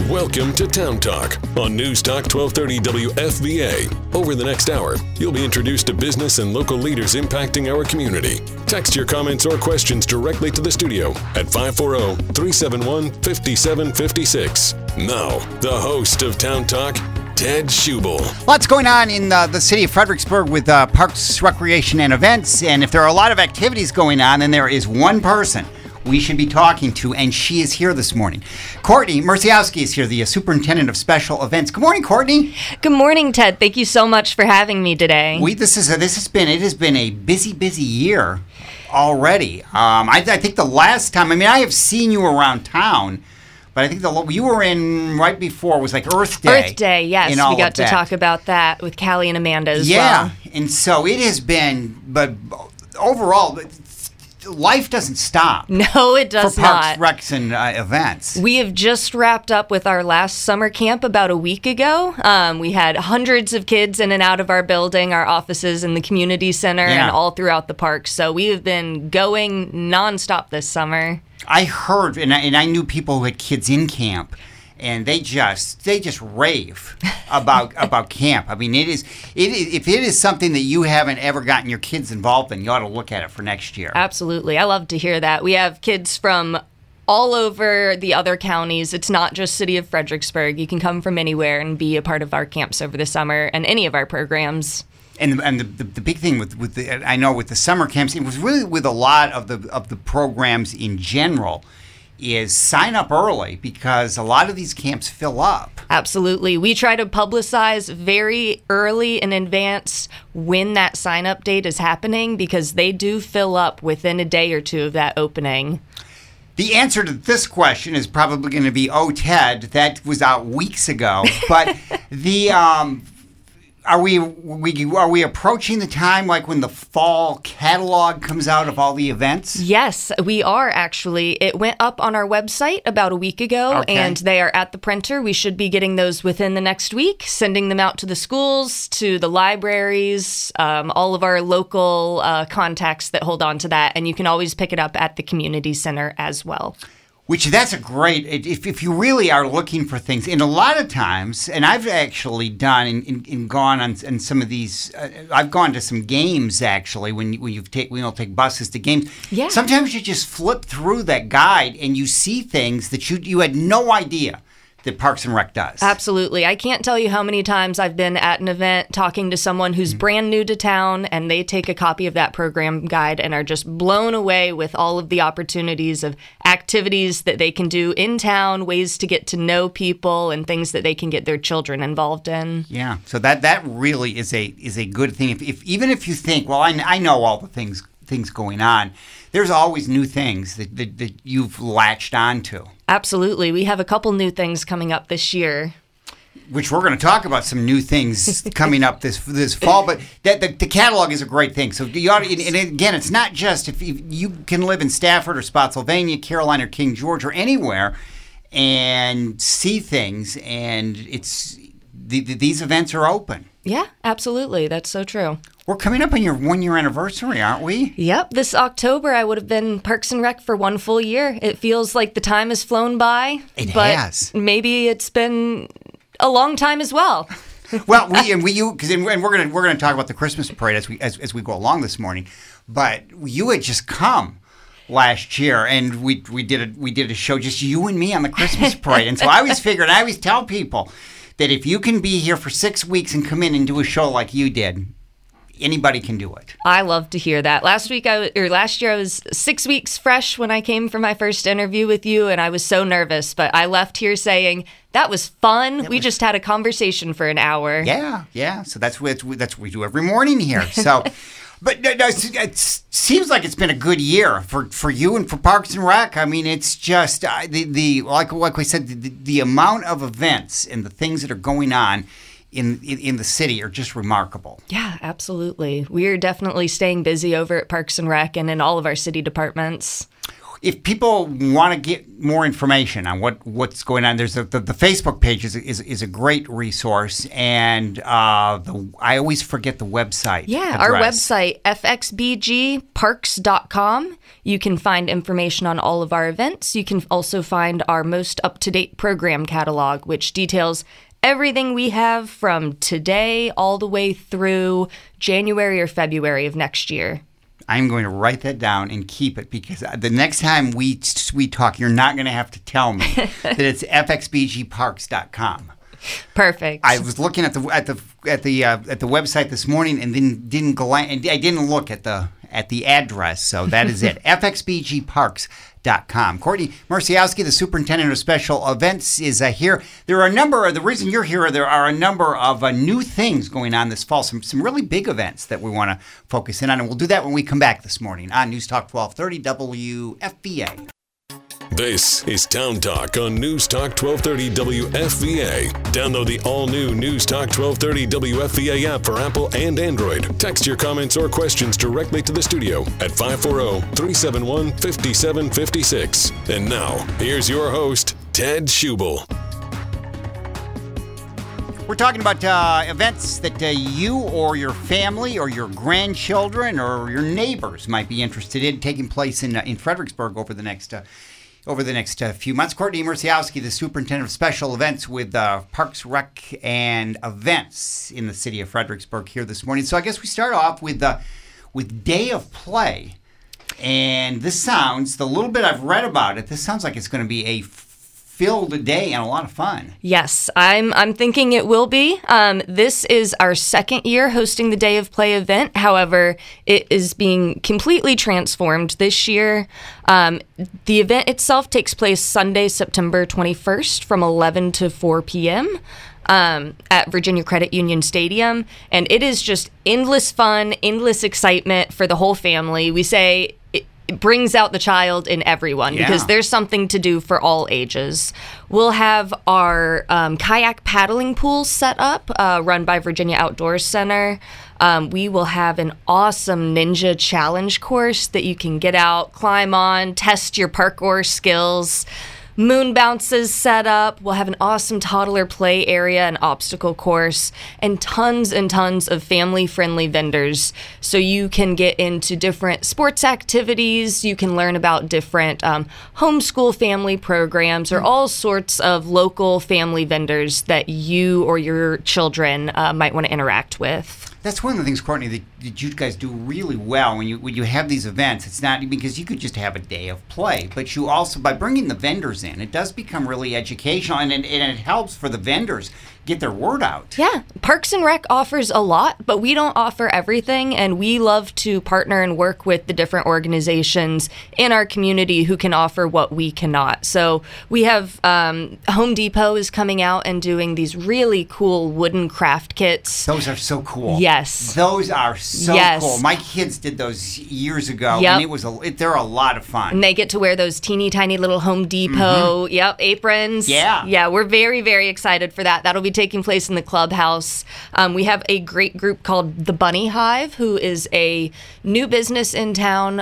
Welcome to Town Talk on News Talk 1230 WFVA. Over the next hour, you'll be introduced to business and local leaders impacting our community. Text your comments or questions directly to the studio at 540-371-5756. Now, the host of Town Talk, Ted Schubel. Lots going on in the city of Fredericksburg with parks, recreation, and events. And if there are a lot of activities going on, then there is one person we should be talking to, and she is here this morning. Courtney Merciowski is here, the superintendent of special events. Good morning, Courtney. Good morning, Ted. Thank you so much for having me today. It has been a busy year already. I think the last time, I have seen you around town, but I think you were in right before was like Earth Day. Earth Day, yes. We got to talk about that with Callie and Amanda as well. Yeah, and so it has been, but overall, life doesn't stop. No, it does for not. Parks, Recs, and events. We have just wrapped up with our last summer camp about a week ago. We had hundreds of kids in and out of our building, our offices in the community center, and all throughout the park. So we have been going nonstop this summer. I heard, and I knew people who had kids in camp, and they just rave about camp. If it is something that you haven't ever gotten your kids involved in, you ought to look at it for next year. Absolutely. I love to hear that. We have kids from all over the other counties. It's not just City of Fredericksburg. You can come from anywhere and be a part of our camps over the summer and any of our programs. And the big thing with the summer camps, it was really with a lot of the programs in general, is sign up early because a lot of these camps fill up. Absolutely. We try to publicize very early in advance when that sign up date is happening because they do fill up within a day or two of that opening. The answer to this question is probably going to be, oh, Ted, that was out weeks ago. But Are we approaching the time like when the fall catalog comes out of all the events? Yes, we are actually. It went up on our website about a week ago, and they are at the printer. We should be getting those within the next week, sending them out to the schools, to the libraries, all of our local contacts that hold on to that, and you can always pick it up at the community center as well. That's a great, if you really are looking for things, and a lot of times, and I've actually done and gone on some of these, I've gone to some games actually when we don't take buses to games. Yeah. Sometimes you just flip through that guide and you see things that you had no idea that Parks and Rec does. Absolutely. I can't tell you how many times I've been at an event talking to someone who's brand new to town and they take a copy of that program guide and are just blown away with all of the opportunities of activities that they can do in town, ways to get to know people, and things that they can get their children involved in. Yeah. So that really is a good thing. Even if you think, well, I know all the things going on, there's always new things that you've latched onto. Absolutely. We have a couple new things coming up this year. Which we're going to talk about some new things coming up this fall, but the catalog is a great thing. So you ought to, and again, it's not just if you can live in Stafford or Spotsylvania, Caroline or King George or anywhere and see things, and these events are open. Yeah, absolutely. That's so true. We're coming up on your 1-year anniversary, aren't we? Yep. This October, I would have been Parks and Rec for 1 full year. It feels like the time has flown by. It has. Maybe it's been a long time as well. Well, we're going to talk about the Christmas parade as we go along this morning. But you had just come last year, and we did a show just you and me on the Christmas parade, and so I always tell people that if you can be here for 6 weeks and come in and do a show like you did, anybody can do it. I love to hear that. Last year I was 6 weeks fresh when I came for my first interview with you, and I was so nervous, but I left here saying, that was fun. We just had a conversation for an hour. Yeah. So that's what we do every morning here. So, but it seems like it's been a good year for you and for Parks and Rec. It's just like we said, the amount of events and the things that are going on in the city are just remarkable. Yeah, absolutely. We're definitely staying busy over at Parks and Rec and in all of our city departments. if people want to get more information on what's going on, there's the Facebook page is a great resource, and I always forget the website. Yeah, address. Our website, fxbgparks.com. You can find information on all of our events. You can also find our most up-to-date program catalog, which details everything we have from today all the way through January or February of next year. I'm going to write that down and keep it, because the next time we talk, you're not going to have to tell me that it's fxbgparks.com. Perfect. I was looking at the website this morning and then didn't look at the address, so that is it. fxbgparks.com. Courtney Marciowski, the superintendent of special events, is here. There are the reason you're here, there are a number of new things going on this fall, some really big events that we want to focus in on, and we'll do that when we come back this morning on News Talk 1230 WFVA. This is Town Talk on News Talk 1230 WFVA. Download the all-new News Talk 1230 WFVA app for Apple and Android. Text your comments or questions directly to the studio at 540-371-5756. And now, here's your host, Ted Schubel. We're talking about events that you or your family or your grandchildren or your neighbors might be interested in, taking place in Fredericksburg over the next few months. Courtney Marciowski, the superintendent of special events with Parks, Rec, and Events in the city of Fredericksburg here this morning. So I guess we start off with Day of Play. And this sounds, the little bit I've read about it, this sounds like it's going to be a filled day and a lot of fun. Yes, I'm thinking it will be. This is our second year hosting the Day of Play event. However, it is being completely transformed this year. The event itself takes place Sunday, September 21st from 11 to 4 p.m. At Virginia Credit Union Stadium. And it is just endless fun, endless excitement for the whole family. We say it brings out the child in everyone because there's something to do for all ages. We'll have our kayak paddling pool set up, run by Virginia Outdoors Center. We will have an awesome ninja challenge course that you can get out, climb on, test your parkour skills. Moon bounces set up. We'll have an awesome toddler play area, an obstacle course, and tons of family-friendly vendors. So you can get into different sports activities. You can learn about different homeschool family programs or all sorts of local family vendors that you or your children might want to interact with. That's one of the things, Courtney, that you guys do really well when you have these events. It's not because you could just have a day of play, but you also, by bringing the vendors in, it does become really educational, and it helps for the vendors get their word out. Yeah, Parks and Rec offers a lot, but we don't offer everything, and we love to partner and work with the different organizations in our community who can offer what we cannot. So we have Home Depot is coming out and doing these really cool wooden craft kits. Those are so cool. Yes. Those are so cool. My kids did those years ago, and they're a lot of fun. And they get to wear those teeny tiny little Home Depot aprons. Yeah, we're very, very excited for that. That'll be taking place in the clubhouse. We have a great group called the Bunny Hive, who is a new business in town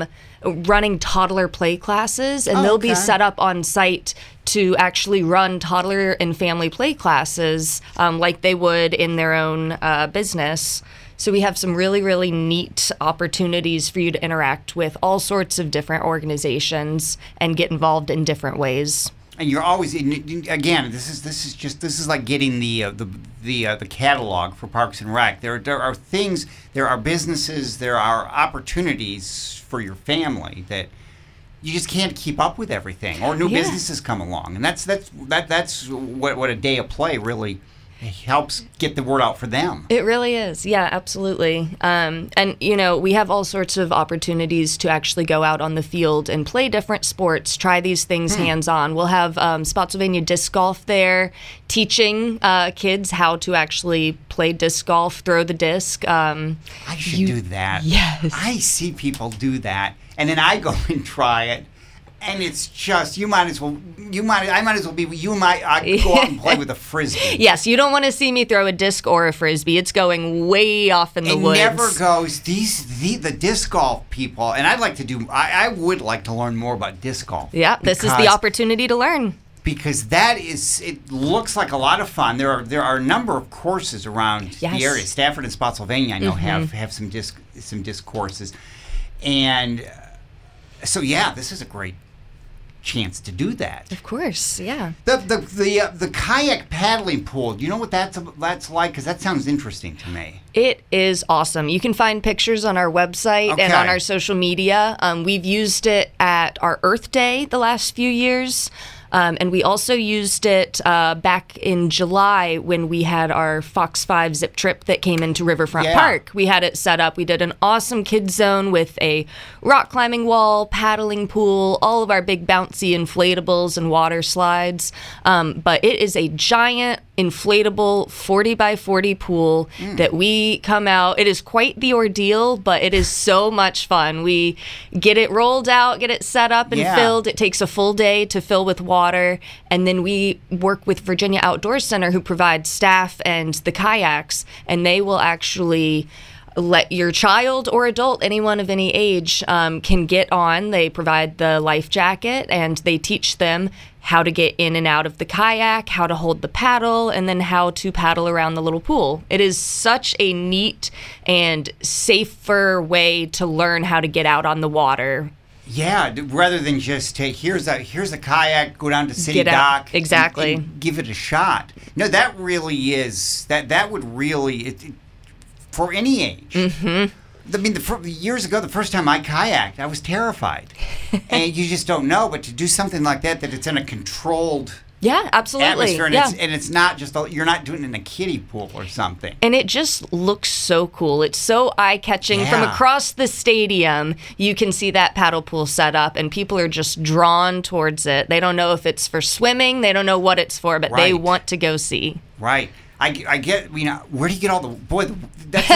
running toddler play classes, and they'll be set up on site to actually run toddler and family play classes like they would in their own business. So we have some really, really neat opportunities for you to interact with all sorts of different organizations and get involved in different ways. And you're always, again, this is like getting the catalog for Parks and Rec. There are things, there are businesses, there are opportunities for your family that you just can't keep up with everything, or new businesses come along, and that's what a day of play really helps get the word out for them. It really is. Yeah, absolutely. And, we have all sorts of opportunities to actually go out on the field and play different sports, try these things hands-on. We'll have Spotsylvania Disc Golf there, teaching kids how to actually play disc golf, throw the disc. I should do that. Yes. I see people do that, and then I go and try it. And it's just, I might as well be you and I go out and play with a Frisbee. Yes, you don't want to see me throw a disc or a Frisbee. It's going way off in the woods. It never goes, the disc golf people, and I would like to learn more about disc golf. Yeah, this is the opportunity to learn. Because it looks like a lot of fun. There are a number of courses around the area. Stafford and Spotsylvania, I know, have some disc courses. And so, this is a great chance to do that. Of course, yeah. The kayak paddling pool. Do you know what that's like? Because that sounds interesting to me. It is awesome. You can find pictures on our website and on our social media. We've used it at our Earth Day the last few years. And we also used it back in July when we had our Fox 5 zip trip that came into Riverfront Park. We had it set up. We did an awesome kids zone with a rock climbing wall, paddling pool, all of our big bouncy inflatables and water slides. But it is a giant inflatable 40 by 40 pool that we come out. It is quite the ordeal, but it is so much fun. We get it rolled out, get it set up and filled. It takes a full day to fill with water. And then we work with Virginia Outdoor Center, who provides staff and the kayaks, and they will actually let your child or adult, anyone of any age, can get on. They provide the life jacket, and they teach them how to get in and out of the kayak, how to hold the paddle, and then how to paddle around the little pool. It is such a neat and safer way to learn how to get out on the water. Yeah, rather than just take, here's a kayak, go down to City Dock. Exactly. And give it a shot. No, that really is, that would really, for any age. Mm-hmm. I mean, years ago, the first time I kayaked, I was terrified. And you just don't know, but to do something like that it's in a controlled absolutely. atmosphere, and it's not just, you're not doing it in a kiddie pool or something. And it just looks so cool. It's so eye-catching. From across the stadium, you can see that paddle pool set up, and people are just drawn towards it. They don't know if it's for swimming. They don't know what it's for, but they want to go see. Right. I get, where do you get all that's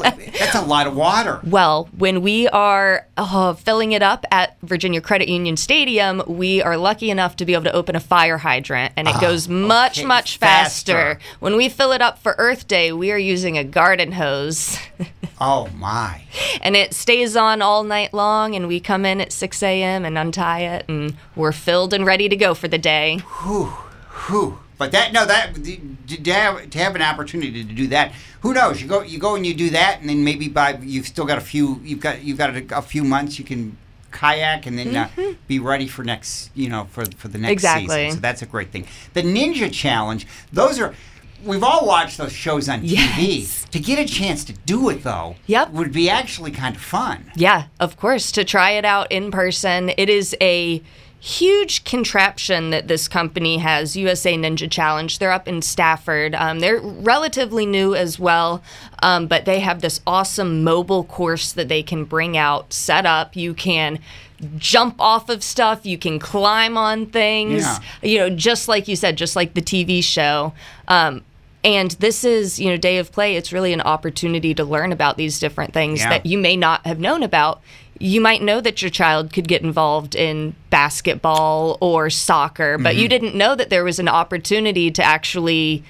a lot of water. Well, when we are filling it up at Virginia Credit Union Stadium, we are lucky enough to be able to open a fire hydrant, and it goes much faster. When we fill it up for Earth Day, we are using a garden hose. Oh, my. And it stays on all night long, and we come in at 6 a.m. and untie it, and we're filled and ready to go for the day. Whew. But to have an opportunity to do that, who knows? You go and you do that, and then maybe you've got a few months you can kayak, and then be ready for next for the next season. So that's a great thing. The Ninja Challenge, we've all watched those shows on TV. Yes. To get a chance to do it, though, would be actually kind of fun. Yeah, of course. To try it out in person, it is a huge contraption that this company has, USA Ninja Challenge. They're up in Stafford. They're relatively new as well, but they have this awesome mobile course that they can bring out, set up. You can jump off of stuff. You can climb on things. Just like you said, just like the TV show. And this is, Day of Play. It's really an opportunity to learn about these different things that you may not have known about. You might know that your child could get involved in basketball or soccer, but you didn't know that there was an opportunity to actually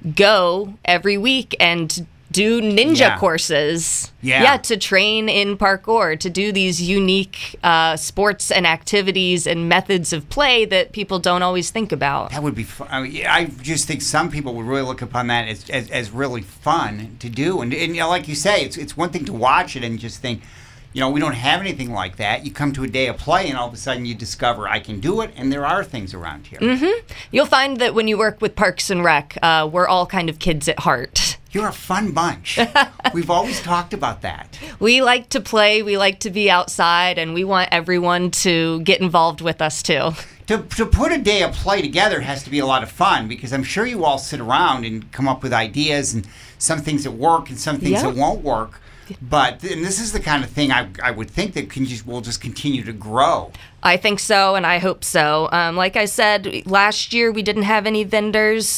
go every week and do ninja courses. To train in parkour, to do these unique sports and activities and methods of play that people don't always think about. That would be fun. I just think some people would really look upon that as really fun to do. And like you say, it's one thing to watch it and just think, we don't have anything like that. You come to a day of play, and all of a sudden you discover I can do it, and there are things around here. Mm-hmm. You'll find that when you work with Parks and Rec, we're all kind of kids at heart. You're a fun bunch. We've always talked about that. We like to play, we like to be outside, and we want everyone to get involved with us, too. To put a day of play together has to be a lot of fun, because I'm sure you all sit around and come up with ideas, and some things that work and some things that won't work. But this is the kind of thing I would think that will just continue to grow. I think so, and I hope so. Like I said, last year we didn't have any vendors.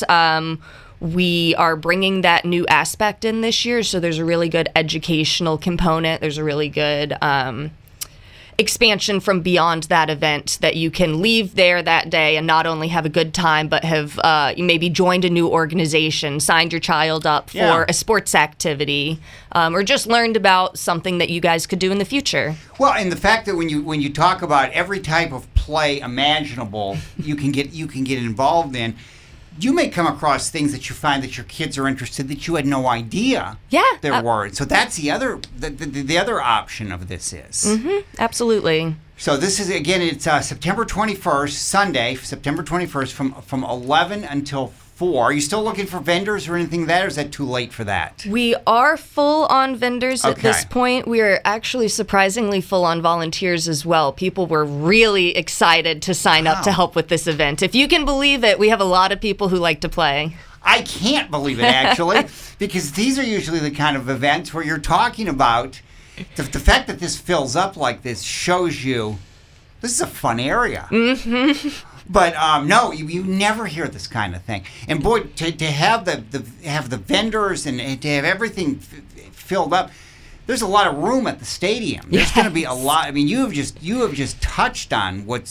We are bringing that new aspect in this year, so there's a really good educational component. There's a really good expansion from beyond that event, that you can leave there that day and not only have a good time, but have you maybe joined a new organization, signed your child up for a sports activity, or just learned about something that you guys could do in the future. Well, and the fact that when you talk about every type of play imaginable, you can get involved in. You may come across things that you find that your kids are interested that you had no idea there were. So that's the other option of this is. Mm-hmm, absolutely. So this is, again, it's September 21st, Sunday, September 21st from 11 until 4. Are you still looking for vendors or anything there, or is that too late for that? We are full on vendors at this point. We are actually surprisingly full on volunteers as well. People were really excited to sign up to help with this event. If you can believe it, we have a lot of people who like to play. I can't believe it, actually, because these are usually the kind of events where you're talking about the fact that this fills up like this shows you this is a fun area. Mm-hmm. But no, you never hear this kind of thing. And boy, to have the vendors and to have everything filled up, there's a lot of room at the stadium. There's going to be a lot. I mean, you have just touched on what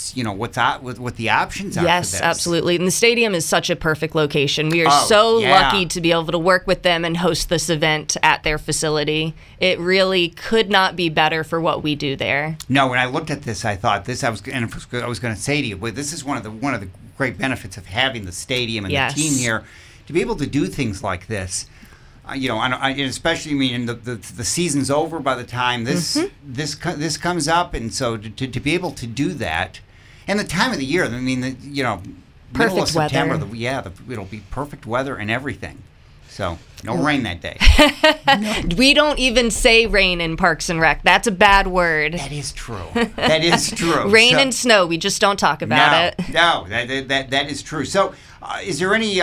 the options are. Yes, for this. Absolutely. And the stadium is such a perfect location. We are so lucky to be able to work with them and host this event at their facility. It really could not be better for what we do there. No, when I looked at this, I thought I was going to say to you, but this is one of the great benefits of having the stadium and the team here to be able to do things like this. And especially, I mean, the season's over by the time this comes up, and so to be able to do that, and the time of the year, I mean, middle of September, it'll be perfect weather and everything. So no rain that day. No. We don't even say rain in Parks and Rec. That's a bad word. That is true. That is true. Rain and snow. We just don't talk about it. No, that is true. So, is there any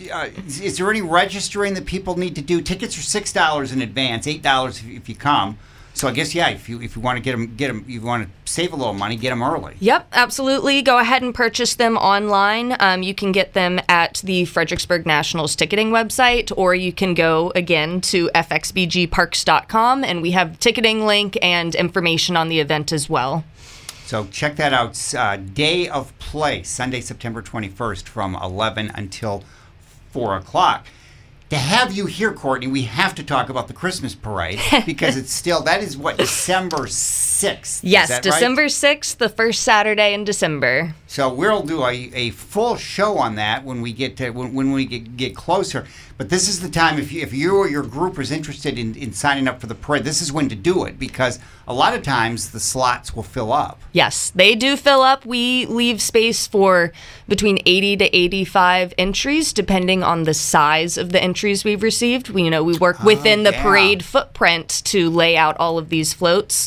registering that people need to do? Tickets are $6 in advance, $8 if you come. So I guess if you want to get them, you want to save a little money, get them early. Yep, absolutely. Go ahead and purchase them online. You can get them at the Fredericksburg Nationals ticketing website, or you can go again to fxbgparks.com, and we have ticketing link and information on the event as well. So check that out. Day of play, Sunday, September 21st, from 11 until 4 o'clock. To have you here, Courtney, we have to talk about the Christmas parade because that is what, December 6th? Yes, is that December right? 6th, the first Saturday in December. So we'll do a full show on that when we get closer. But this is the time, if you or your group is interested in signing up for the parade, this is when to do it, because a lot of times the slots will fill up. Yes, they do fill up. We leave space for between 80 to 85 entries, depending on the size of the entries we've received. We work within the parade footprint to lay out all of these floats.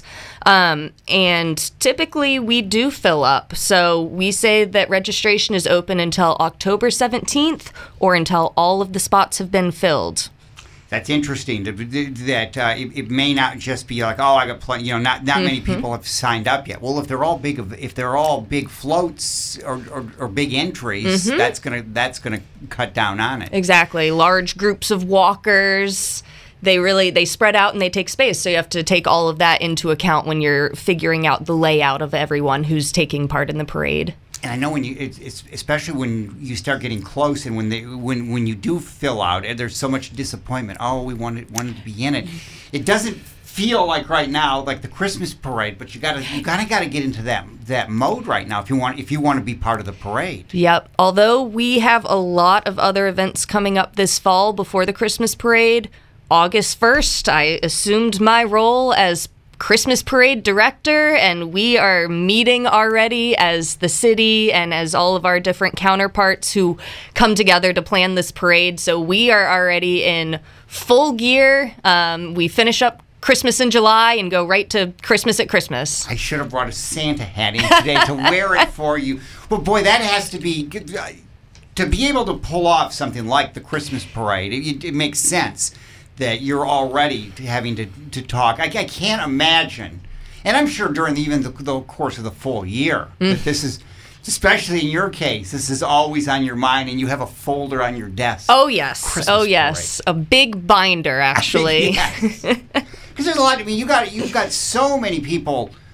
And typically we do fill up. So we say that registration is open until October 17th or until all of the spots have been filled. That's interesting. That it may not just be like, I got plenty. Not many people have signed up yet. Well, if they're all big floats or big entries, that's gonna cut down on it. Exactly. Large groups of walkers. They spread out and they take space. So you have to take all of that into account when you're figuring out the layout of everyone who's taking part in the parade. And I know it's especially when you start getting close, and when you do fill out, and there's so much disappointment. Oh, we wanted to be in it. It doesn't feel like right now like the Christmas parade, but you gotta get into that mode right now if you want to be part of the parade. Yep. Although we have a lot of other events coming up this fall before the Christmas parade. August 1st, I assumed my role as Christmas parade director, and we are meeting already as the city and as all of our different counterparts who come together to plan this parade. So we are already in full gear. We finish up Christmas in July and go right to Christmas at Christmas. I should have brought a Santa hat in today to wear it for you. But boy, that has to be to be able to pull off something like the Christmas parade. It makes sense that you're already having to talk. I can't imagine, and I'm sure during even the course of the full year, that this is, especially in your case, this is always on your mind, and you have a folder on your desk. Oh, yes. Christmas parade. A big binder, actually. Yes. Because there's a lot, you've got so many people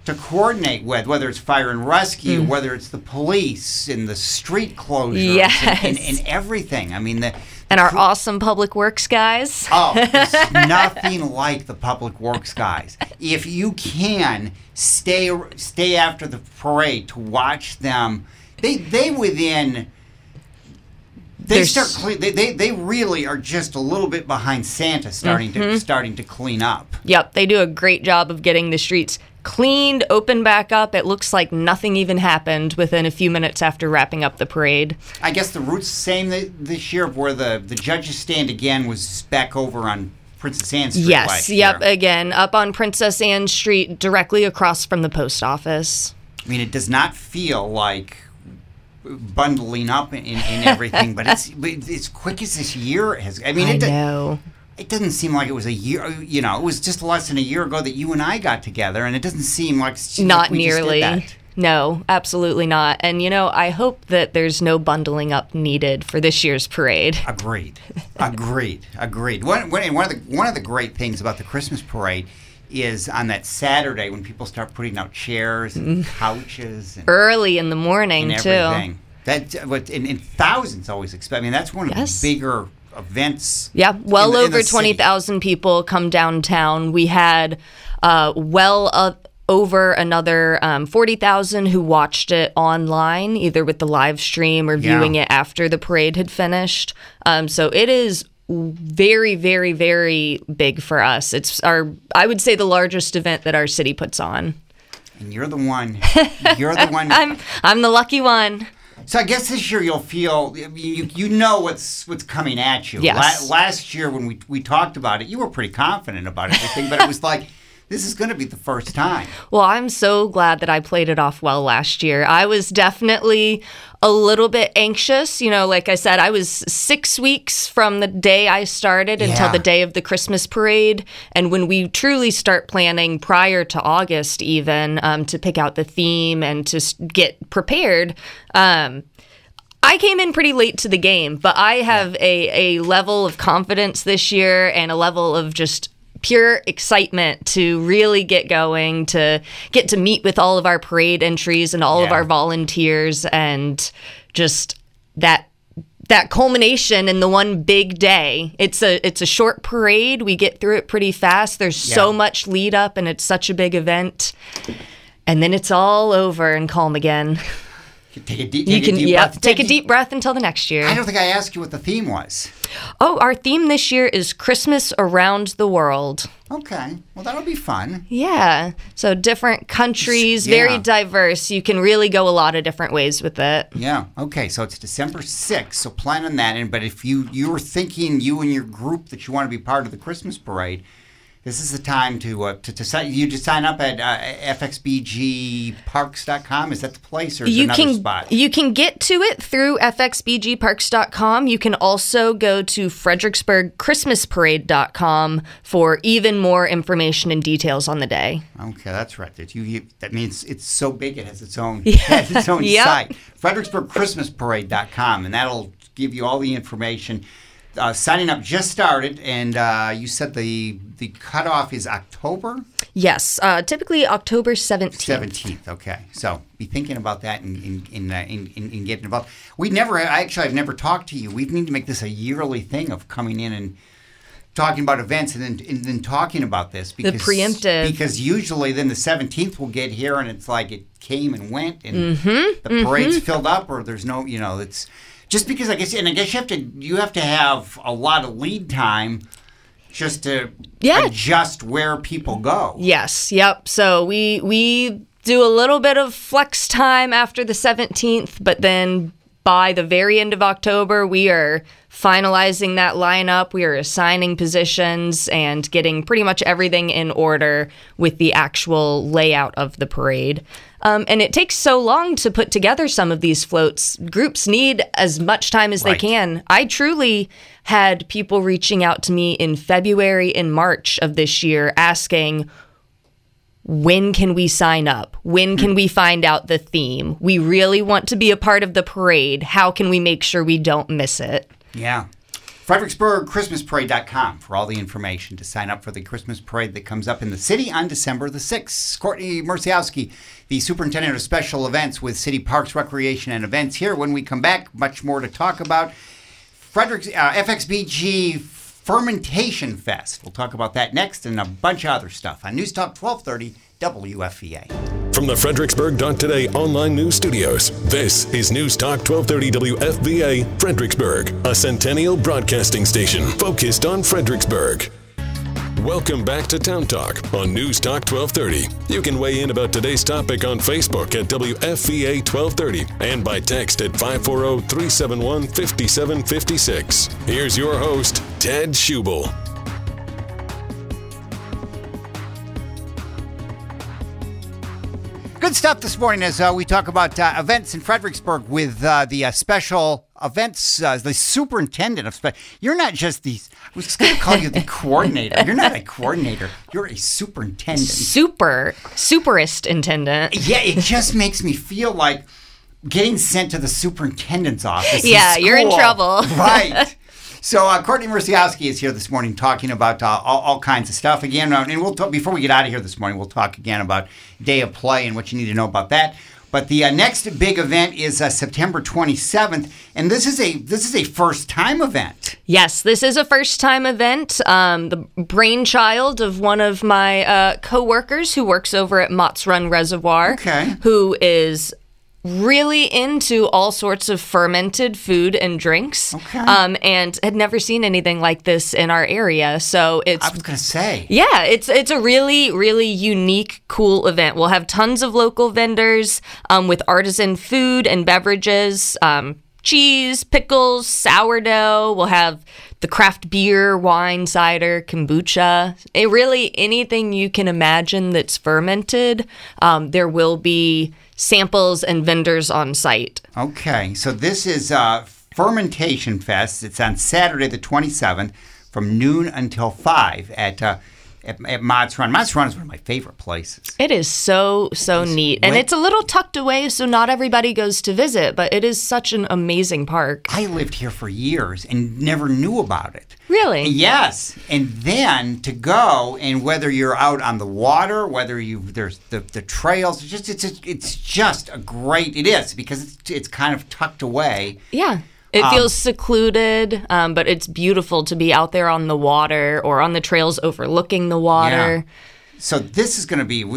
to coordinate with, whether it's fire and rescue, whether it's the police and the street closures and everything. I mean, and our awesome public works guys. Oh, there's nothing like the public works guys. If you can stay after the parade to watch them, they start clean. They really are just a little bit behind Santa, starting to clean up. Yep, they do a great job of getting the streets cleaned, opened back up. It looks like nothing even happened within a few minutes after wrapping up the parade. I guess the route's the same this year, where the judges stand again was back over on Princess Anne Street last year. Yep, again, up on Princess Anne Street, directly across from the post office. I mean, it does not feel like bundling up in everything, but it's as quick as this year has. I mean, I know. It doesn't seem like it was a year. You know, it was just less than a year ago that you and I got together, and it doesn't seem like not we nearly. Just did that. No, absolutely not. And I hope that there's no bundling up needed for this year's parade. Agreed. One of the great things about the Christmas parade is on that Saturday when people start putting out chairs and couches and early in the morning and everything. And thousands always expect. I mean, that's one of the bigger events. Yeah, well over 20,000 people come downtown. We had over another 40,000 who watched it online, either with the live stream or viewing it after the parade had finished. So it is very, very, very big for us. It's I would say, the largest event that our city puts on. And you're the one. I'm the lucky one. So I guess this year you'll feel you know what's coming at you. Yes. Last year when we talked about it, you were pretty confident about everything, but it was like, this is going to be the first time. Well, I'm so glad that I played it off well last year. I was definitely a little bit anxious. Like I said, I was 6 weeks from the day I started until the day of the Christmas parade. And when we truly start planning prior to August even, to pick out the theme and to get prepared, I came in pretty late to the game. But I have a level of confidence this year and a level of just pure excitement to really get going, to get to meet with all of our parade entries and all of our volunteers, and just that culmination in the one big day. It's a short parade. We get through it pretty fast. There's so much lead up, and it's such a big event. And then it's all over and calm again. Take a deep breath. Take a deep breath until the next year. I don't think I asked you what the theme was. Oh, our theme this year is Christmas Around the World. Okay. Well, that'll be fun. Yeah. So different countries, very diverse. You can really go a lot of different ways with it. Yeah. Okay. So it's December 6th. So plan on that. But if you're thinking, you and your group, that you want to be part of the Christmas parade, this is the time to sign. You just sign up at fxbgparks.com. Is that the place, or is there another spot? You can get to it through fxbgparks.com. You can also go to fredericksburgchristmasparade.com for even more information and details on the day. Okay, that's right. That means it's so big it has its own site. fredericksburgchristmasparade.com, and that'll give you all the information. Signing up just started, and you said the cutoff is October? Yes, typically October 17th. 17th, okay. So be thinking about that and getting involved. I've never talked to you. We need to make this a yearly thing of coming in and talking about events and then talking about this. Because, the preemptive. Because usually then the 17th will get here, and it's like it came and went, and the parade's filled up, or there's no, it's... Just because I guess you have to have a lot of lead time just to adjust where people go. Yes. Yep. So we do a little bit of flex time after the 17th, but then by the very end of October, we are finalizing that lineup. We are assigning positions and getting pretty much everything in order with the actual layout of the parade. And it takes so long to put together some of these floats. Groups need as much time as they can. I truly had people reaching out to me in February and March of this year asking, when can we sign up? When can we find out the theme? We really want to be a part of the parade. How can we make sure we don't miss it? Yeah. FredericksburgChristmasParade.com for all the information to sign up for the Christmas parade that comes up in the city on December the 6th. Courtney Murciowski, the Superintendent of Special Events with City Parks, Recreation, and Events here. When we come back, much more to talk about. Frederick's FXBG Fermentation Fest. We'll talk about that next and a bunch of other stuff on News Talk 1230 WFVA. From the Fredericksburg.Today online news studios, this is News Talk 1230 WFVA Fredericksburg, a centennial broadcasting station focused on Fredericksburg. Welcome back to Town Talk on News Talk 1230. You can weigh in about today's topic on Facebook at WFVA 1230 and by text at 540-371-5756. Here's your host, Ted Schubel. Good stuff this morning as we talk about events in Fredericksburg with the special events, the superintendent of special. You're not just I was just going to call you the coordinator. You're not a coordinator. You're a superintendent. Superist intendant. Yeah, it just makes me feel like getting sent to the superintendent's office. Yeah, you're in trouble. Right. So Courtney Murciowski is here this morning talking about all kinds of stuff again. And we'll talk, before we get out of here this morning, we'll talk again about Day of Play and what you need to know about that. But the next big event is September 27th, and this is a first-time event. Yes, this is a first-time event. The brainchild of one of my coworkers who works over at Mott's Run Reservoir, who is really into all sorts of fermented food and drinks, and had never seen anything like this in our area. So I was going to say. Yeah, it's a really, really unique, cool event. We'll have tons of local vendors with artisan food and beverages, cheese, pickles, sourdough. We'll have the craft beer, wine, cider, kombucha. Really anything you can imagine that's fermented, there will be samples and vendors on site. Okay, so this is Fermentation Fest. It's on Saturday the 27th from noon until 5 at Mott's Run. Mott's Run is one of my favorite places. It is so neat. And it's a little tucked away, so not everybody goes to visit, but it is such an amazing park. I lived here for years and never knew about it. Really? Yes. And then to go, and whether you're out on the water, whether there's the trails, it's just a great, it is, because it's kind of tucked away. Yeah. It feels secluded, but it's beautiful to be out there on the water or on the trails overlooking the water. Yeah. So this is going to be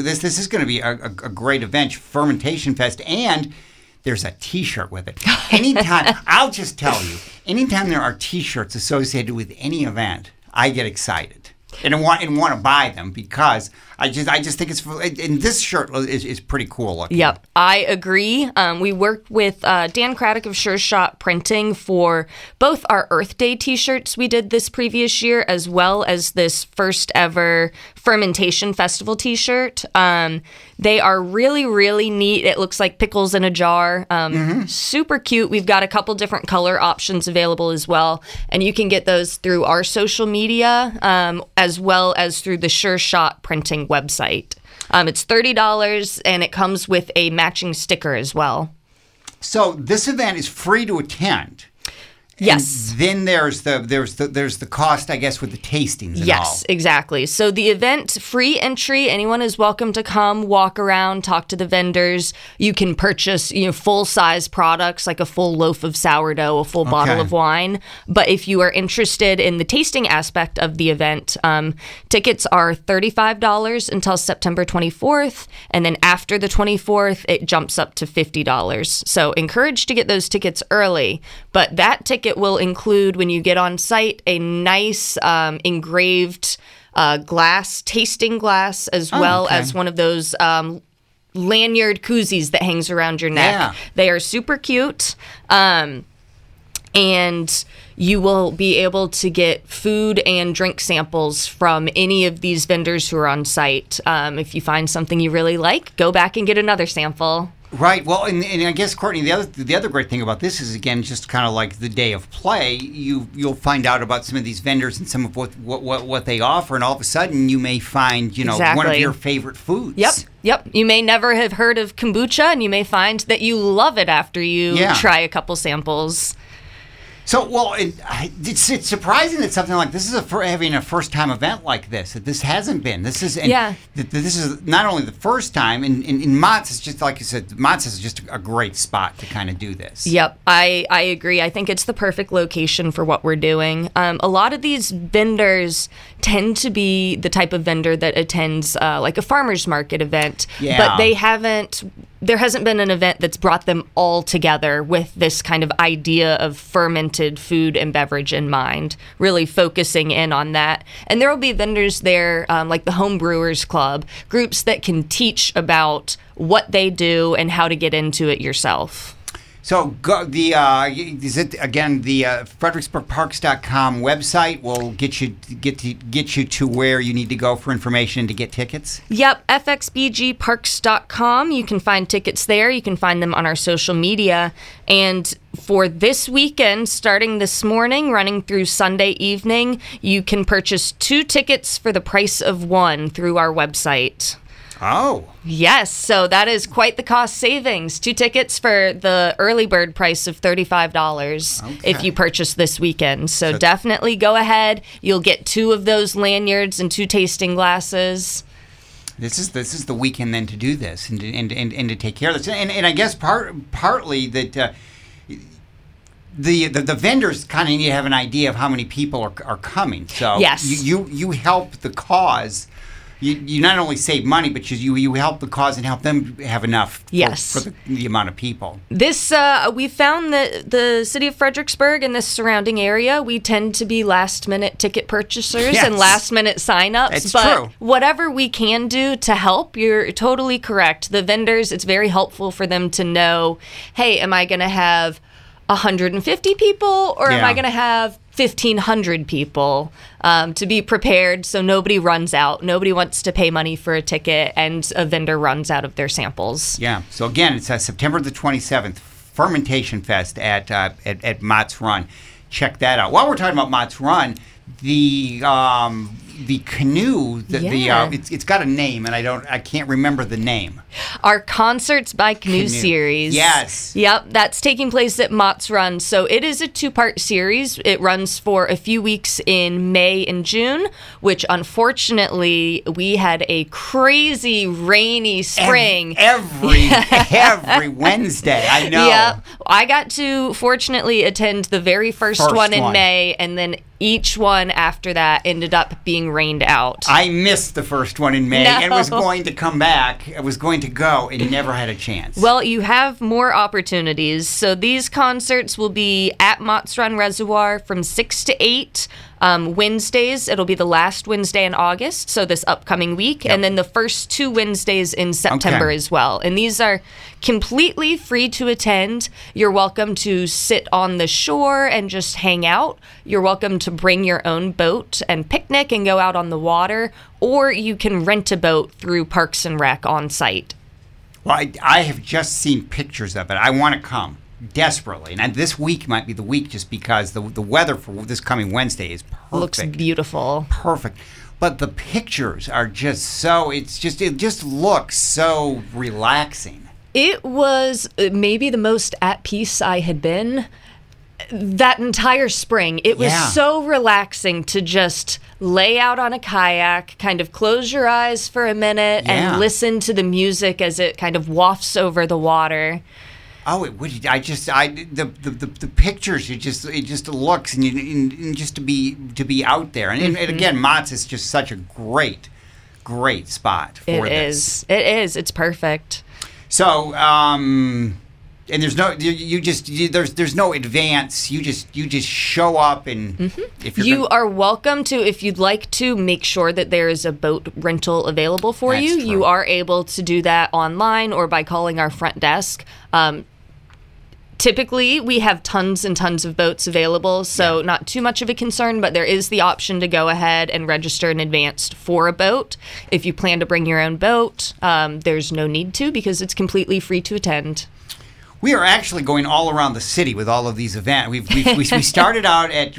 a great event, Fermentation Fest, and there's a T-shirt with it. Anytime, I'll just tell you, anytime there are T-shirts associated with any event, I get excited and want to buy them because I just think it's, and this shirt is pretty cool looking. Yep, I agree. We worked with Dan Craddock of Sure Shot Printing for both our Earth Day T-shirts we did this previous year, as well as this first ever Fermentation Festival T-shirt. They are really, really neat. It looks like pickles in a jar. Super cute. We've got a couple different color options available as well, and you can get those through our social media, as well as through the Sure Shot Printing website. It's $30, and it comes with a matching sticker as well. So this event is free to attend. Yes. And then there's the cost, I guess, with the tastings and all. Yes, exactly. So the event, free entry, anyone is welcome to come, walk around, talk to the vendors. You can purchase, full-size products like a full loaf of sourdough, a full bottle of wine. But if you are interested in the tasting aspect of the event, tickets are $35 until September 24th, and then after the 24th, it jumps up to $50. So encouraged to get those tickets early. But that ticket will include, when you get on site, a nice engraved tasting glass, as well as one of those lanyard koozies that hangs around your neck. Yeah. They are super cute. And you will be able to get food and drink samples from any of these vendors who are on site. If you find something you really like, go back and get another sample. Right. Well, and I guess, Courtney, the other great thing about this is, again, just kind of like the Day of Play. You'll find out about some of these vendors and some of what they offer, and all of a sudden you may find one of your favorite foods. Yep. You may never have heard of kombucha, and you may find that you love it after you try a couple samples. So, well, it's surprising that something like this is having a first-time event like this. That this hasn't been. This is this is not only the first time. In Mott's, it's just like you said. Mott's is just a great spot to kind of do this. Yep, I agree. I think it's the perfect location for what we're doing. A lot of these vendors tend to be the type of vendor that attends like a farmer's market event, but there hasn't been an event that's brought them all together with this kind of idea of fermented food and beverage in mind, really focusing in on that. And there will be vendors there, like the Home Brewers Club, groups that can teach about what they do and how to get into it yourself. So is it again the FredericksburgParks.com website will get you to where you need to go for information to get tickets? Yep, FXBGParks.com. You can find tickets there. You can find them on our social media. And for this weekend, starting this morning, running through Sunday evening, you can purchase 2 tickets for the price of 1 through our website. Oh. Yes, so that is quite the cost savings. 2 tickets for the early bird price of $35 if you purchase this weekend. So definitely go ahead. You'll get 2 of those lanyards and 2 tasting glasses. This is the weekend then to do this and to take care of this. And I guess partly that the vendors kind of need to have an idea of how many people are coming. So yes. you help the cause. You not only save money, but you help the cause and help them have enough for the amount of people. This we found that the city of Fredericksburg and this surrounding area, we tend to be last-minute ticket purchasers and last-minute sign-ups. It's but true. Whatever we can do to help, you're totally correct. The vendors, it's very helpful for them to know, hey, am I going to have 150 people or am I going to have 1,500 people, to be prepared so nobody runs out. Nobody wants to pay money for a ticket and a vendor runs out of their samples. Yeah. So again, it's September the 27th, Fermentation Fest at Mott's Run. Check that out. While we're talking about Mott's Run, the canoe, it's got a name, and I can't remember the name. Our Concerts by Canoe series. Yes. Yep, that's taking place at Mott's Run. So it is a 2-part series. It runs for a few weeks in May and June, which unfortunately we had a crazy rainy spring. Every Wednesday, I know. Yep. I got to fortunately attend the very first one in May, and then each one after that ended up being rained out. I missed the first one in May and was going to come back. I was going to go and never had a chance. Well, you have more opportunities. So these concerts will be at Mott's Run Reservoir from 6 to 8. Wednesdays, it'll be the last Wednesday in August, so this upcoming week, and then the first 2 Wednesdays in September as well. And these are completely free to attend. You're welcome to sit on the shore and just hang out. You're welcome to bring your own boat and picnic and go out on the water, or you can rent a boat through Parks and Rec on site. Well, I have just seen pictures of it. I want to come desperately, and this week might be the week just because the weather for this coming Wednesday is perfect. Looks beautiful. Perfect. But the pictures are just it just looks so relaxing. It was maybe the most at peace I had been that entire spring. It was so relaxing to just lay out on a kayak, kind of close your eyes for a minute and listen to the music as it kind of wafts over the water. Oh, it would. The pictures. It just looks and just to be out there and again, Mott's is just such a great spot for this. It is. It's perfect. So, and there's no there's no advance. You just show up and if you are welcome to, if you'd like to, make sure that there is a boat rental available for you. True. You are able to do that online or by calling our front desk. Typically, we have tons and tons of boats available, so not too much of a concern, but there is the option to go ahead and register in advance for a boat. If you plan to bring your own boat, there's no need to because it's completely free to attend. We are actually going all around the city with all of these events. We started out at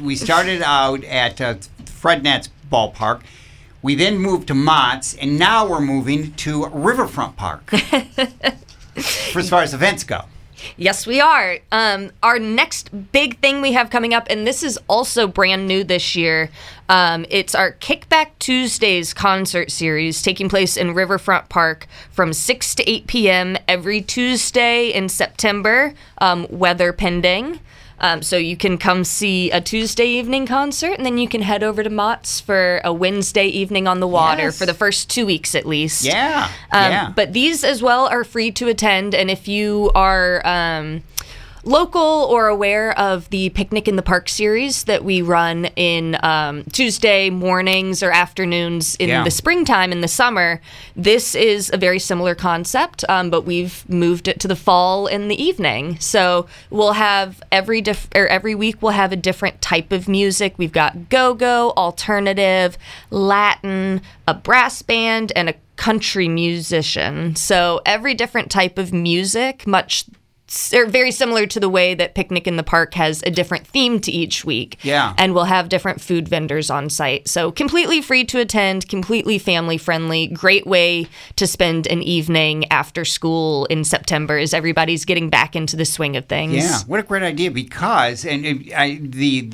Fred Nat's ballpark. We then moved to Mott's, and now we're moving to Riverfront Park. For as far as events go. Yes, we are. Our next big thing we have coming up, and this is also brand new this year, it's our Kickback Tuesdays concert series taking place in Riverfront Park from 6 to 8 p.m. every Tuesday in September, weather pending. So you can come see a Tuesday evening concert, and then you can head over to Mott's for a Wednesday evening on the water for the first 2 weeks at least. Yeah. But these as well are free to attend, and if you are local or aware of the Picnic in the Park series that we run in Tuesday mornings or afternoons in the springtime in the summer, this is a very similar concept, but we've moved it to the fall in the evening. So we'll have every week we'll have a different type of music. We've got go-go, alternative, Latin, a brass band, and a country musician. So every different type of music, very similar to the way that Picnic in the Park has a different theme to each week. Yeah. And we'll have different food vendors on site. So completely free to attend, completely family friendly, great way to spend an evening after school in September as everybody's getting back into the swing of things. Yeah, what a great idea, because the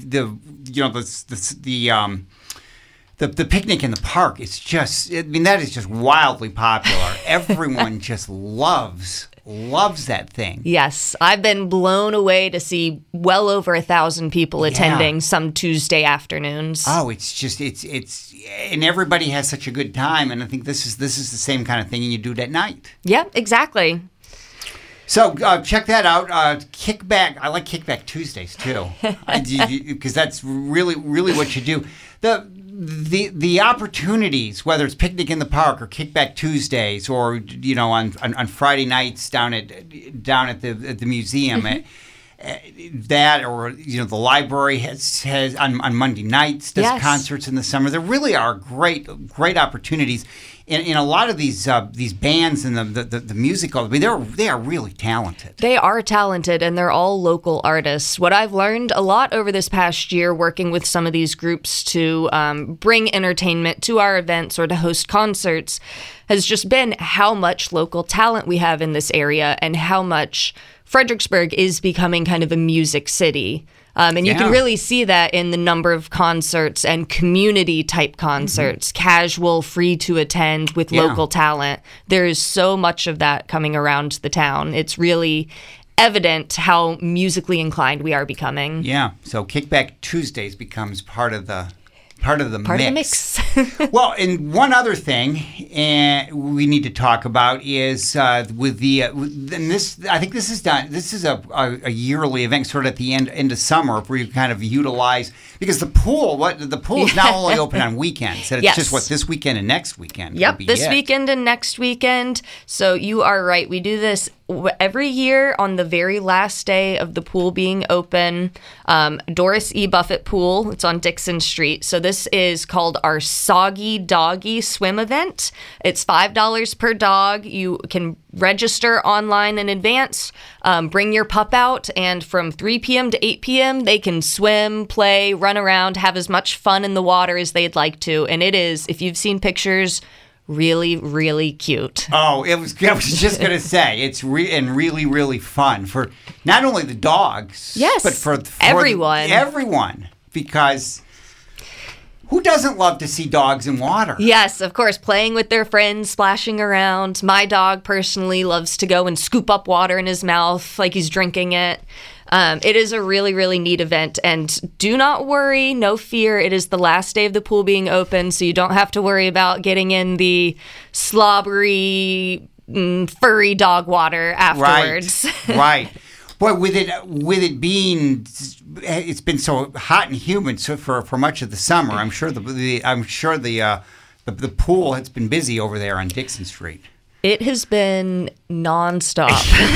Picnic in the Park is just, that is just wildly popular. Everyone just loves that thing. Yes, I've been blown away to see well over 1,000 people attending some Tuesday afternoons. Oh, it's and everybody has such a good time, and I think this is the same kind of thing you do at night. Yeah, exactly. So check that out. Kickback. I like Kickback Tuesdays too, because that's really what you do. The opportunities, whether it's Picnic in the Park or Kickback Tuesdays, or on Friday nights down at the museum, that, or the library has on Monday nights does concerts in the summer. There really are great opportunities. In a lot of these bands and the musical, they are really talented. They are talented, and they're all local artists. What I've learned a lot over this past year working with some of these groups to bring entertainment to our events or to host concerts has just been how much local talent we have in this area and how much Fredericksburg is becoming kind of a music city. And you can really see that in the number of concerts and community-type concerts, casual, free to attend with local talent. There is so much of that coming around the town. It's really evident how musically inclined we are becoming. Yeah, so Kickback Tuesdays becomes part of the mix. Well, and one other thing we need to talk about is with this. I think this is done. This is a yearly event, sort of at the end of summer, where you kind of utilize, because the pool is not only open on weekends. It's just this weekend and next weekend. Yep, this weekend and next weekend. So you are right. We do this every year on the very last day of the pool being open. Doris E. Buffett Pool. It's on Dixon Street. So this is called our Soggy Doggy Swim event. It's $5 per dog. You can register online in advance, bring your pup out, and from 3 p.m. to 8 p.m. they can swim, play, run around, have as much fun in the water as they'd like to. And it is, if you've seen pictures, really, really cute. Oh, I was just going to say, it's really fun for not only the dogs, but for everyone. Everyone, because who doesn't love to see dogs in water? Yes, of course, playing with their friends, splashing around. My dog personally loves to go and scoop up water in his mouth like he's drinking it. It is a really, really neat event, and do not worry, no fear. It is the last day of the pool being open, so you don't have to worry about getting in the slobbery, furry dog water afterwards. Right. Boy, with it being, it's been so hot and humid for much of the summer. I'm sure the pool has been busy over there on Dixon Street. It has been nonstop.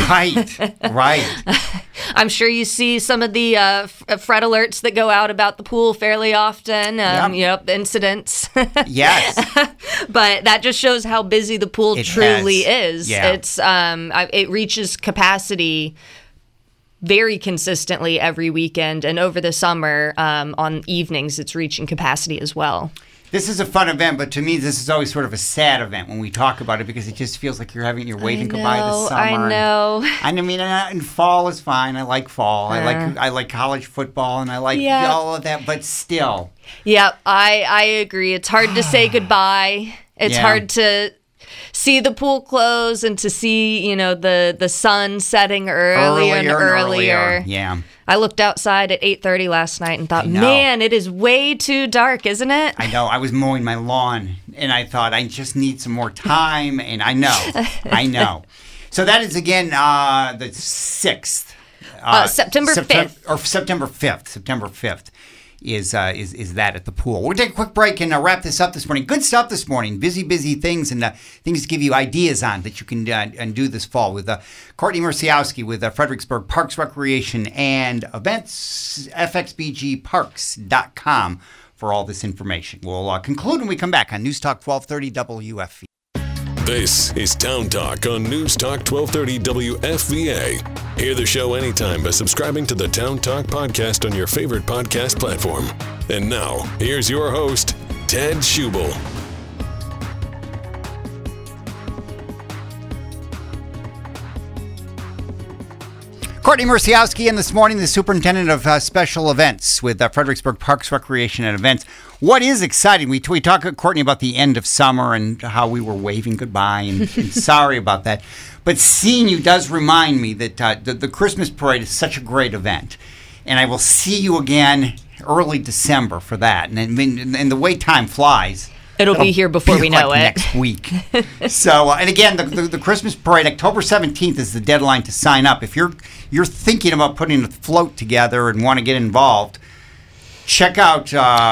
Right. I'm sure you see some of the Fred alerts that go out about the pool fairly often. Incidents. Yes. But that just shows how busy the pool truly is. Yeah. It's it reaches capacity very consistently every weekend, and over the summer on evenings it's reaching capacity as well. This is a fun event, but to me, this is always sort of a sad event when we talk about it because it just feels like you're waving goodbye to summer. I know. And fall is fine. I like fall. I like college football, and I like all of that. But still. Yep, I agree. It's hard to say goodbye. It's hard to see the pool close and to see, the sun setting earlier. Yeah. I looked outside at 8:30 last night and thought, man, it is way too dark, isn't it? I know. I was mowing my lawn, and I thought, I just need some more time, and I know. So that is, again, the 6th. September 5th. Or September 5th. September 5th. Is that at the pool. We'll take a quick break and wrap this up this morning. Good stuff this morning. Busy things and things to give you ideas on that you can do this fall with Courtney Murciowski with Fredericksburg Parks Recreation and Events, fxbgparks.com for all this information. We'll conclude when we come back on News Talk 1230 WFV. This is Town Talk on News Talk 1230 WFVA. Hear the show anytime by subscribing to the Town Talk podcast on your favorite podcast platform. And now, here's your host, Ted Schubel. Courtney Murciowski, and this morning the superintendent of special events with Fredericksburg Parks Recreation and Events. What is exciting? We talked to Courtney about the end of summer and how we were waving goodbye, and sorry about that. But seeing you does remind me that the Christmas parade is such a great event, and I will see you again early December for that. And the way time flies. It'll be here before we know it. Next week. So, and again, the Christmas parade, October 17th is the deadline to sign up. If you're thinking about putting a float together and want to get involved, check out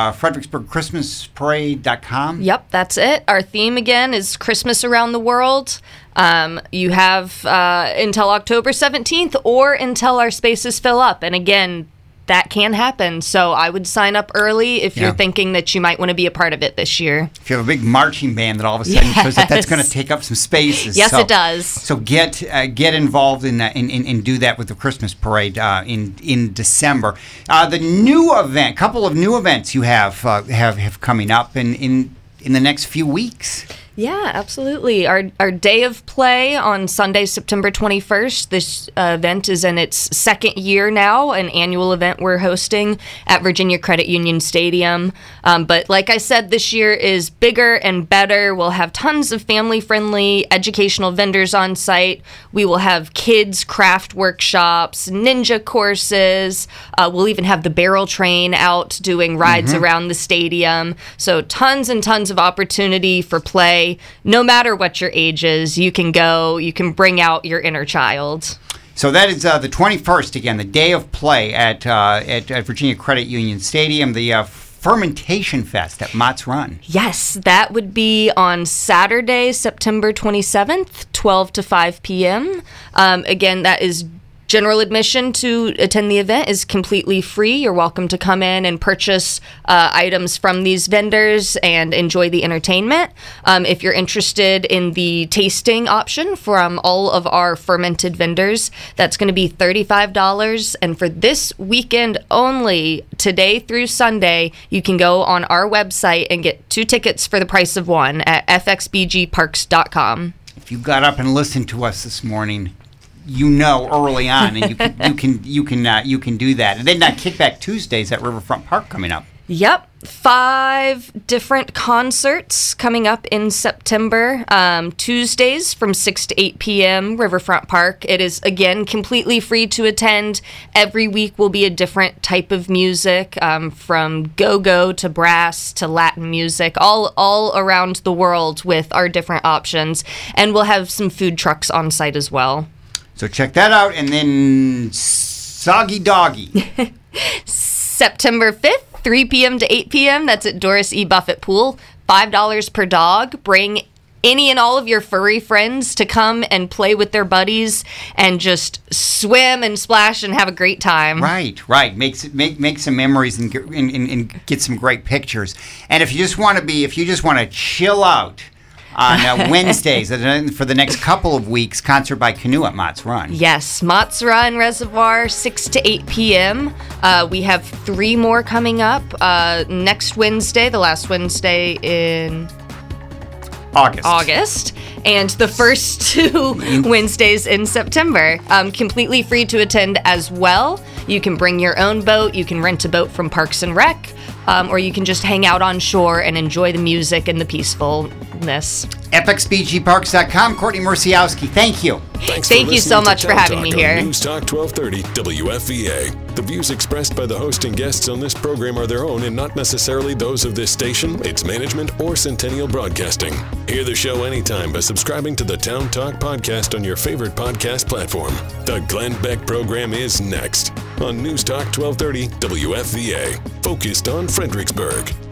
FredericksburgChristmasParade.com. Yep, that's it. Our theme again is Christmas around the world. You have until October 17th or until our spaces fill up. And again, that can happen. So I would sign up early if you're thinking that you might want to be a part of it this year. If you have a big marching band that all of a sudden shows up, that's going to take up some spaces. Yes, it does. So get involved in do that with the Christmas parade in December. The new event, couple of new events you have coming up in the next few weeks. Yeah, absolutely. Our day of play on Sunday, September 21st. This event is in its second year now, an annual event we're hosting at Virginia Credit Union Stadium. But like I said, this year is bigger and better. We'll have tons of family-friendly educational vendors on site. We will have kids' craft workshops, ninja courses. We'll even have the barrel train out doing rides around the stadium. So tons and tons of opportunity for play. No matter what your age is, you can go, you can bring out your inner child. So that is the 21st, again, the day of play at Virginia Credit Union Stadium, the Fermentation Fest at Mott's Run. Yes, that would be on Saturday, September 27th, 12 to 5 p.m. Again, that is general admission to attend the event is completely free. You're welcome to come in and purchase items from these vendors and enjoy the entertainment. If you're interested in the tasting option from all of our fermented vendors, that's going to be $35. And for this weekend only, today through Sunday, you can go on our website and get 2 tickets for the price of 1 at fxbgparks.com. If you got up and listened to us this morning, early on, and you can do that. And then Kickback Tuesdays at Riverfront Park coming up. Yep. 5 different concerts coming up in September. Tuesdays from 6 to 8 p.m., Riverfront Park. It is, again, completely free to attend. Every week will be a different type of music, from go-go to brass to Latin music, all around the world with our different options. And we'll have some food trucks on site as well. So check that out. And then Soggy Doggy. September 5th, 3 p.m. to 8 p.m. That's at Doris E. Buffett Pool. $5 per dog. Bring any and all of your furry friends to come and play with their buddies and just swim and splash and have a great time. Right. Make some memories and get some great pictures. And if you just want to chill out On Wednesdays, for the next couple of weeks, concert by Canoe at Mott's Run. Yes, Mott's Run Reservoir, 6 to 8 p.m. We have 3 more coming up. Next Wednesday, the last Wednesday in August. And the first 2 Wednesdays in September. Completely free to attend as well. You can bring your own boat. You can rent a boat from Parks and Rec. Or you can just hang out on shore and enjoy the music and the peacefulness. EpicSpeedGParks.com. Courtney Murciowski, thank you. Thank you so much for having me here. News Talk 1230 WFVA. The views expressed by the host and guests on this program are their own and not necessarily those of this station, its management, or Centennial Broadcasting. Hear the show anytime by subscribing to the Town Talk podcast on your favorite podcast platform. The Glenn Beck program is next on News Talk 1230 WFVA, focused on Fredericksburg.